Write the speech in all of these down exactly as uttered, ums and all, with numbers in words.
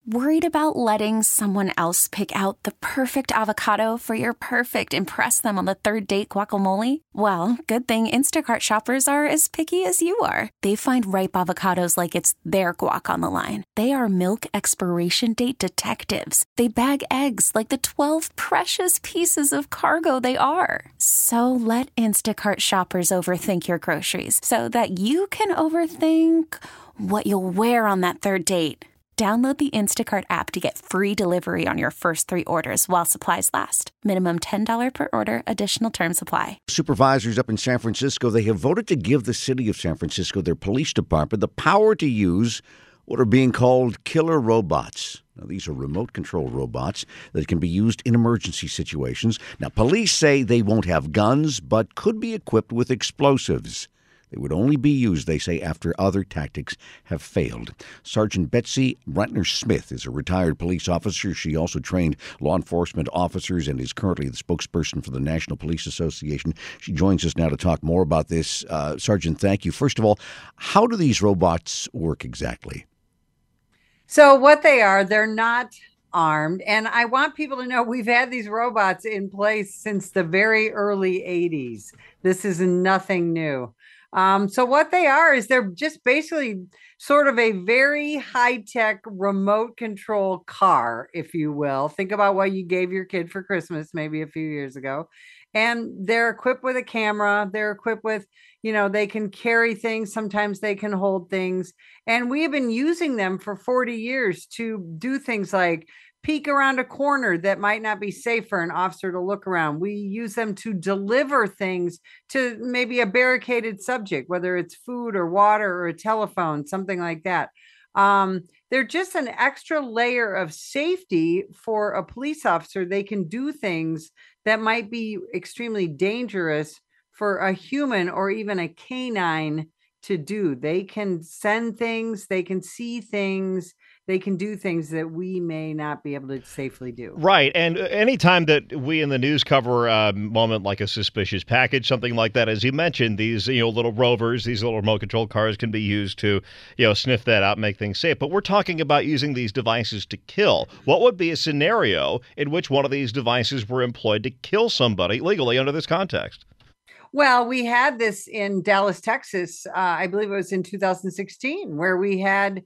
Worried about letting someone else pick out the perfect avocado for your perfect impress them on the third date guacamole? Well, good thing Instacart shoppers are as picky as you are. They find ripe avocados like it's their guac on the line. They are milk expiration date detectives. They bag eggs like the twelve precious pieces of cargo they are. So let Instacart shoppers overthink your groceries so that you can overthink what you'll wear on that third date. Download the Instacart app to get free delivery on your first three orders while supplies last. Minimum ten dollars per order. Additional terms apply. Supervisors up in San Francisco, they have voted to give the city of San Francisco, their police department, the power to use what are being called killer robots. Now, these are remote control robots that can be used in emergency situations. Now, police say they won't have guns, but could be equipped with explosives. They would only be used, they say, after other tactics have failed. Sergeant Betsy Brentner-Smith is a retired police officer. She also trained law enforcement officers and is currently the spokesperson for the National Police Association. She joins us now to talk more about this. Uh, Sergeant, thank you. First of all, how do these robots work exactly? So what they are, they're not armed. And I want people to know we've had these robots in place since the very early eighties. This is nothing new. Um, so what they are is they're just basically sort of a very high-tech remote control car, if you will. Think about what you gave your kid for Christmas maybe a few years ago. And they're equipped with a camera. They're equipped with, you know, they can carry things. Sometimes they can hold things. And we have been using them for forty years to do things like peek around a corner that might not be safe for an officer to look around. We use them to deliver things to maybe a barricaded subject, whether it's food or water or a telephone, something like that. Um, they're just an extra layer of safety for a police officer. They can do things that might be extremely dangerous for a human or even a canine to do. They can send things, they can see things, they can do things that we may not be able to safely do. Right. And anytime that we in the news cover a moment like a suspicious package, something like that, as you mentioned, these, you know, little rovers, these little remote control cars can be used to, you know, sniff that out, make things safe. But we're talking about using these devices to kill. What would be a scenario in which one of these devices were employed to kill somebody legally under this context? Well, we had this in Dallas, Texas. Uh, I believe it was in two thousand sixteen, where we had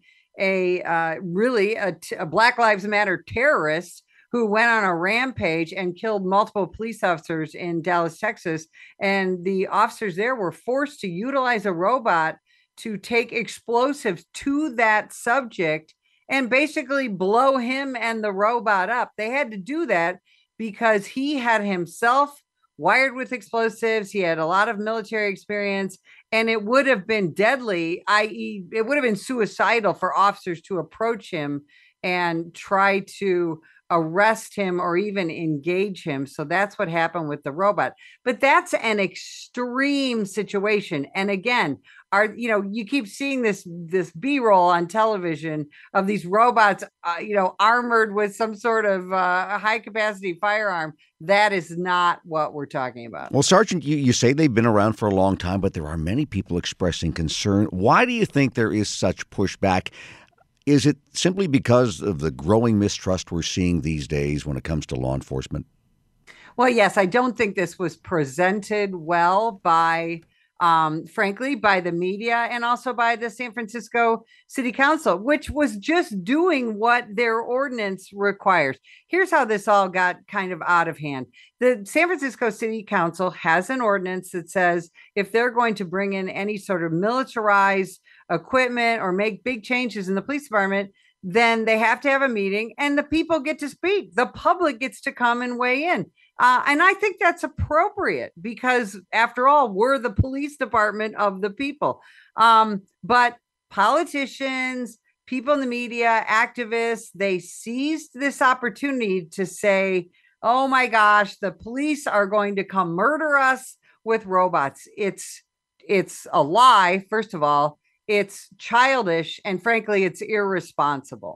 a uh, really a, t- a Black Lives Matter terrorist who went on a rampage and killed multiple police officers in Dallas, Texas. And the officers there were forced to utilize a robot to take explosives to that subject and basically blow him and the robot up. They had to do that because he had himself wired with explosives. He had a lot of military experience, and it would have been deadly, that is, it would have been suicidal for officers to approach him and try to arrest him or even engage him. So that's what happened with the robot. But that's an extreme situation. And again, are you know, you keep seeing this this B-roll on television of these robots, uh, you know, armored with some sort of uh, high capacity firearm. That is not what we're talking about. Well, Sergeant, you, you say they've been around for a long time, but there are many people expressing concern. Why do you think there is such pushback? Is it simply because of the growing mistrust we're seeing these days when it comes to law enforcement? Well, yes, I don't think this was presented well by, um, frankly, by the media and also by the San Francisco City Council, which was just doing what their ordinance requires. Here's how this all got kind of out of hand. The San Francisco City Council has an ordinance that says if they're going to bring in any sort of militarized equipment or make big changes in the police department, then they have to have a meeting and the people get to speak. The public gets to come and weigh in. Uh, and I think that's appropriate because, after all, we're the police department of the people. Um, but politicians, people in the media, activists, they seized this opportunity to say, oh, my gosh, the police are going to come murder us with robots. It's it's a lie, first of all. It's childish. And frankly, it's irresponsible.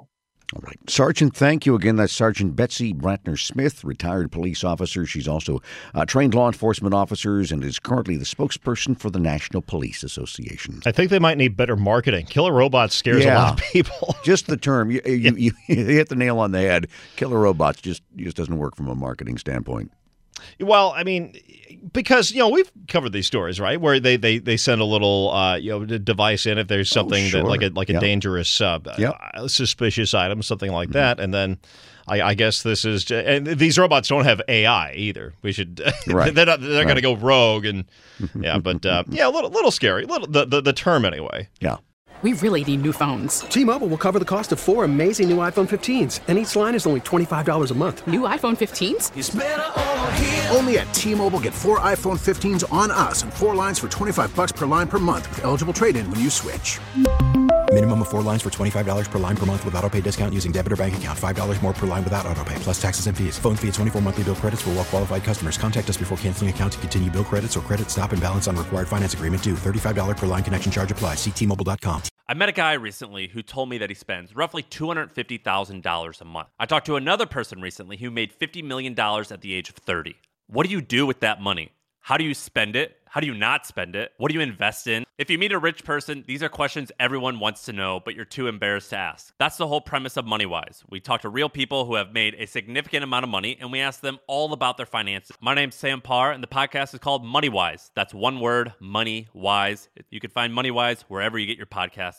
All right. Sergeant, thank you again. That's Sergeant Betsy Brantner-Smith, retired police officer. She's also uh, trained law enforcement officers and is currently the spokesperson for the National Police Association. I think they might need better marketing. Killer robots scares yeah. a lot of people. Just the term. You, you, you, you hit the nail on the head. Killer robots just, just doesn't work from a marketing standpoint. Well, I mean, because, you know, we've covered these stories, right, where they, they, they send a little, uh, you know, device in if there's something oh, sure. that like a like a yep. dangerous, uh, yep. uh, suspicious item, something like mm-hmm. that. And then I, I guess this is, and these robots don't have A I either. We should, right. they're not, they're right. going to go rogue. And yeah, but uh, yeah, a little, little scary, little the, the, the term anyway. Yeah. We really need new phones. T-Mobile will cover the cost of four amazing new iPhone fifteens, and each line is only twenty-five dollars a month. New iPhone fifteens? It's better over here. Only at T-Mobile, get four iPhone fifteens on us and four lines for twenty-five dollars per line per month with eligible trade-in when you switch. Minimum of four lines for twenty-five dollars per line per month with autopay discount using debit or bank account. five dollars more per line without autopay, plus taxes and fees. Phone fee at twenty-four monthly bill credits for well-qualified customers. Contact us before canceling account to continue bill credits or credit stop and balance on required finance agreement due. thirty-five dollars per line connection charge applies. See T Mobile dot com. I met a guy recently who told me that he spends roughly two hundred fifty thousand dollars a month. I talked to another person recently who made fifty million dollars at the age of thirty. What do you do with that money? How do you spend it? How do you not spend it? What do you invest in? If you meet a rich person, these are questions everyone wants to know, but you're too embarrassed to ask. That's the whole premise of MoneyWise. We talk to real people who have made a significant amount of money, and we ask them all about their finances. My name's Sam Parr, and the podcast is called MoneyWise. That's one word, MoneyWise. You can find MoneyWise wherever you get your podcasts.